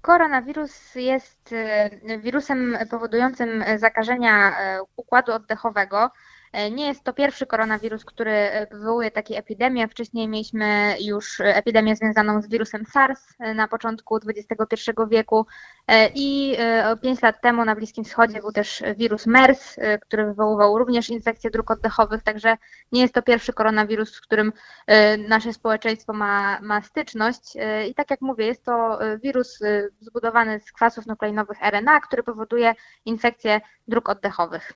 Koronawirus jest wirusem powodującym zakażenia układu oddechowego. Nie jest to pierwszy koronawirus, który wywołuje takie epidemie. Wcześniej mieliśmy już epidemię związaną z wirusem SARS na początku XXI wieku i 5 lat temu na Bliskim Wschodzie był też wirus MERS, który wywoływał również infekcje dróg oddechowych, także nie jest to pierwszy koronawirus, z którym nasze społeczeństwo ma styczność. I tak jak mówię, jest to wirus zbudowany z kwasów nukleinowych RNA, który powoduje infekcje dróg oddechowych.